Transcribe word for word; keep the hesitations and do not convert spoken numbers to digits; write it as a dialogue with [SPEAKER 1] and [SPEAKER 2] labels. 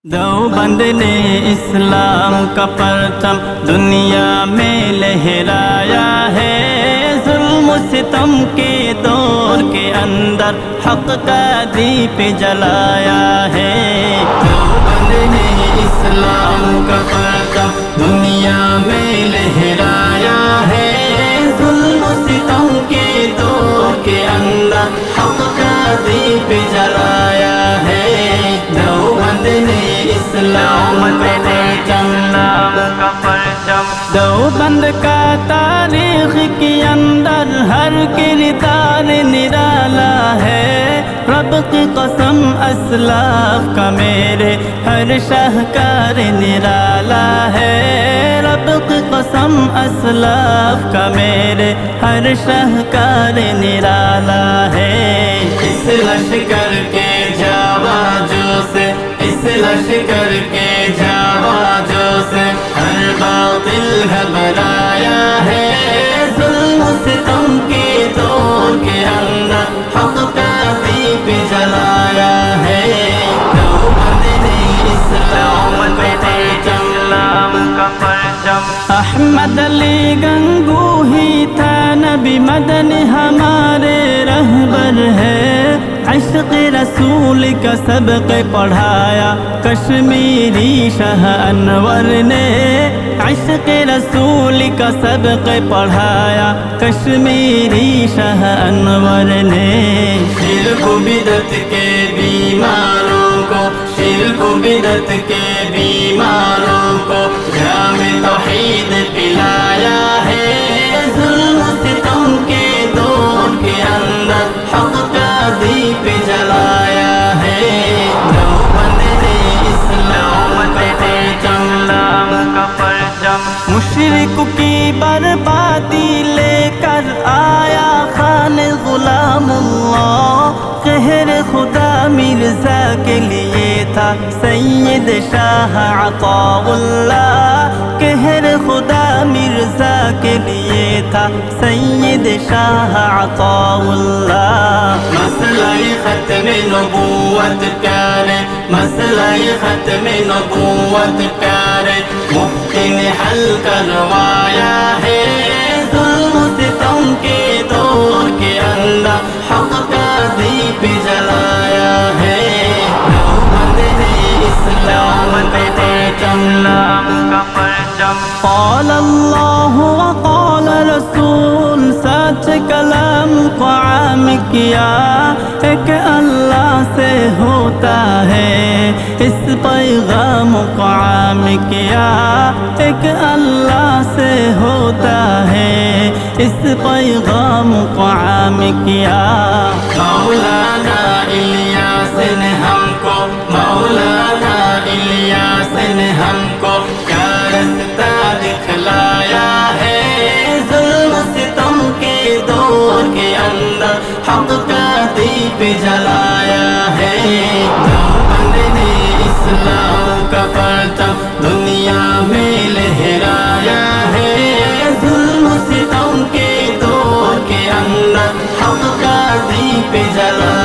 [SPEAKER 1] دیوبند نے اسلام کا پرچم دنیا میں لہرایا ہے، ظلم و ستم کے دور کے اندر حق کا دیپ جلایا ہے۔ دیوبند نے اسلام کا پرچم دنیا میں لہرایا ہے، ظلم و ستم کے دور کے اندر حق کا دیپ جلایا ہے۔ دیوبند نے اسلام کا پرچم دیوبند کا تاریخ کے اندر ہر کردار نرالا ہے، رب کی قسم اسلاف کا میرے ہر شاہکار نرالا ہے، رب کی قسم اسلاف کا میرے ہر شاہکار نرالا ہے۔ اس لشکر کے جاواجوں سے اس لشکر کے جاواجوں سے ہر باطل گھبرایا ہے، ظلم و ستم کے دور کے اندر حق کا دیپ جلایا ہے۔ دیوبند نے اسلام کا پرچم احمد علی گنگو ہی تھا نبی مدن ہمارے رہبر ہے، عشق رسول کا سبق پڑھایا کشمیری شاہ انور نے، عشق رسول کا سبق پڑھایا کشمیری شاہ انور نے۔ شرک و بدعت کے بیماروں کو شرک و بدعت کے بیماروں کو جام توحید پلایا ہے، ظلم و ستم کے دور کے اندر حق کا دیپ جلایا ہے۔ دیوبند نے اسلام کا پرچم مشرک کی بربادی لے کر آیا خان غلام اللہ، قہر خدا مرزا کے لیے تھا سید شاہ عطا اللہ، قہر خدا مرزا کے لیے تھا سید شاہ عطا اللہ۔ مسئلہ ختم نبوت پیارے مسئلہ ختم نبوت پیارے مفتی نے حل کروایا ہے، ظلم و ستم کے دور کے اندر حق کا دیپ جلایا ہے۔ دیوبند نے اسلام کا پرچم قال اللہ وقال رسول، سچ کلام کو عام کیا، ایک اللہ سے ہوتا ہے اس پیغام کو عام کیا، ایک اللہ سے ہوتا ہے اس پیغام کو عام کیا۔ مولانا الیاس نے ہم کو مولانا الیاس نے ہم کو کیا رستہ دکھلایا ہے، ظلم و ستم کے دور کے اندر حق کا دیپ جلایا ہے۔ دیوبند نے اسلام کا پرچم دنیا میں لہرایا ہے، ظلم و ستم کے دور کے اندر حق کا دیپ جلایا